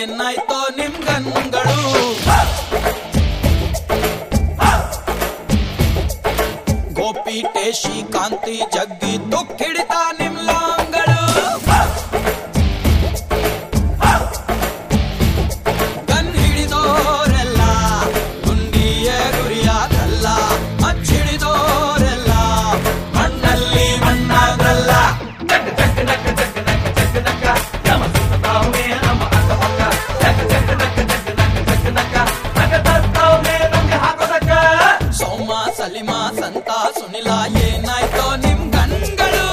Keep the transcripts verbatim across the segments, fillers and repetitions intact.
ಏನಾಯ್ತೋ ನಿಮ್ ಗನ್ಗಳು ಗೋಪಿ ಟೇಶಿ ಕಾಂತಿ ಜಗ್ಗಿ ತುಕ್ಕಿಡಿತ ನಿಮ್ ಲಾಂಗಳು ಗನ್ ಹಿಡಿದೋರೆಲ್ಲ ಗುಂಡಿಯ ಗುರಿಯಾದಲ್ಲ ಮಚ್ಚಿಡಿದೋರೆಲ್ಲ ಮಣ್ಣಲ್ಲಿ ಮಣ್ಣಾದ್ರಲ್ಲ ಸೋಮ ಸಲಿಮಾ ಸಂತ ಸುನಿಲ ಏನಾಯ್ತೋ ನಿಮ್ ಗನ್ಗಳು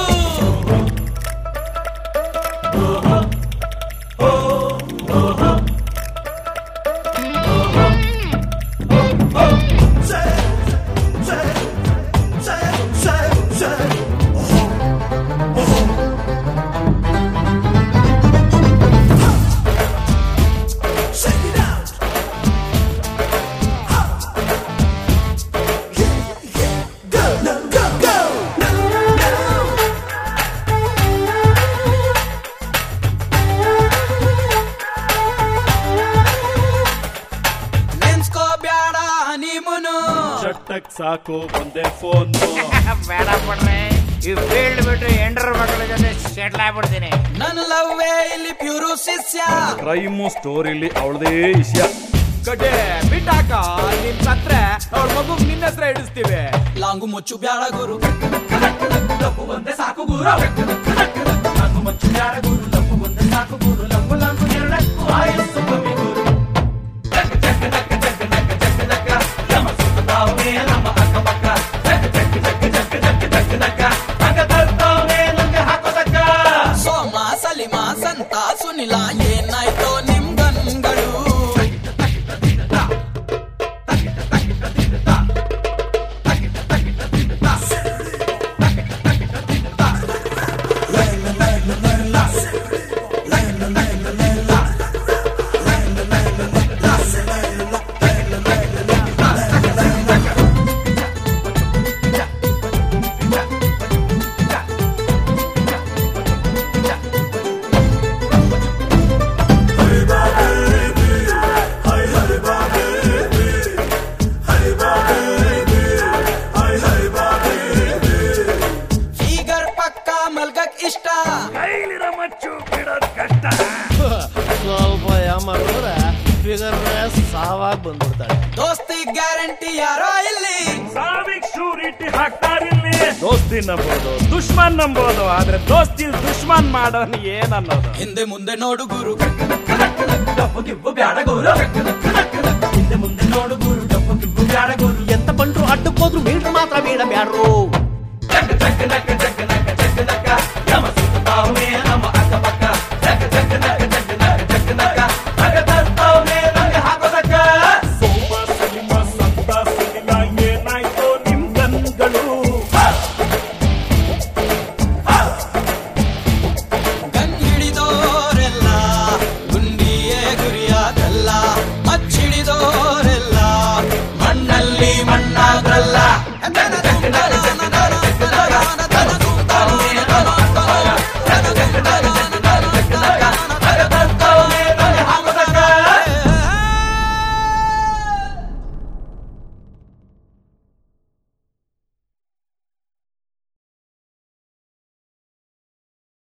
ಚಟ್ಟಕ್ ಸಾಕು ಒಂದೇ ಫೋನ್ ಬೇಡ ಬಿಡ್ರಿ ಈ ಫೀಲ್ಡ್ ಬಿಟ್ರೆ ಎಂಟರ್ ಮಕ್ಕಳ ಜೊತೆ ಸೆಟ್ಲ್ ಆಗ್ಬಿಡ್ತೀನಿ. ನನ್ನ ಲವ್ವೇ ಇಲ್ಲಿ ಪ್ಯೂರು ಶಿಷ್ಯ ಕ್ರೈಮು ಸ್ಟೋರಿಲಿ ಅವಳದೇ ವಿಷಯ ಕಡೆ ಬಿಟ್ಟಾಕ ನಿನ್ ಸತ್ರೆ ಅವ್ರ ಮಗು ನಿನ್ನ ಹೆಸರ ಇಡಿಸ್ತೀವಿ. ಲಾಂಗು ಮುಚ್ಚು ಬ್ಯಾಡ ಗುರು ಲಪ್ಪು ಒಂದೇ ಸಾಕು ಗುರು ಲಾಂಗು ಮುಚ್ಚು ಬ್ಯಾಡ ಗುರು ಲಪ್ಪು ಒಂದೇ ಸಾಕು ಗುರು ಲಪ್ಪು ಲಾಂಗು ಎರಡಕ್ಕೂ ಆಯಸ್ಸು ಕಮ್ಮಿ ಗುರು ಸೋಮ ಸಲಿಮಾ ಸಂತ ಸುನಿಲ ಏನಾಯ್ತೋ ನಿಮ್ ಗನ್ಗಳು ಇಷ್ಟ ಕೈಲಿರ ಮಚ್ಚು ಬಿಡೋದ್ ಕಷ್ಟ ಸ್ವಲ್ಪ ಯಾಮಾರಿದ್ರೆ ಫಿಗರ್ ಸಾವಾಗಿ ಬಂದ್ಬಿಡ್ತಾಳೆ. ದೋಸ್ತಿ ಗ್ಯಾರಂಟಿ ಯಾರೋ ಇಲ್ಲಿ ಸಾವಿಗೆ ಶೂರಿಟಿ ಹಾಕ್ತಾರಿಲ್ಲಿ. ದೋಸ್ತಿ ನಂಬೋದು ದುಶ್ಮನ್ ನಂಬೋದು ಆದ್ರೆ ದೋಸ್ತಿ ದುಶ್ಮನ್ ಮಾಡೋನ್ ಏನ್ ಅನ್ನೋದು. ಹಿಂದೆ ಮುಂದೆ ನೋಡು ಗುರು ಡಪ್ಪು ಗಿಬ್ಬು ಬ್ಯಾಡ ಗುರು ಹಿಂದೆ ಮುಂದೆ ನೋಡು ಗುರು ಡಪ್ಪು ಗಿಬ್ಬು ಬ್ಯಾಡ ಗುರು ಎಂತ ಬಂದ್ರು ಅಡ್ಡಕ್ಕೋದ್ರು ಮೀಟರ್ ಮಾತ್ರ ಬೇಡ ಬ್ಯಾಡ್ರು. ಜಗ್ ಜಗ್ ನಕ್ಕ ಜಗ್ ನಕ್ಕ ಜಗ್ ನಕ್ಕ ಯಮ ಸುತ್ತಾವೆ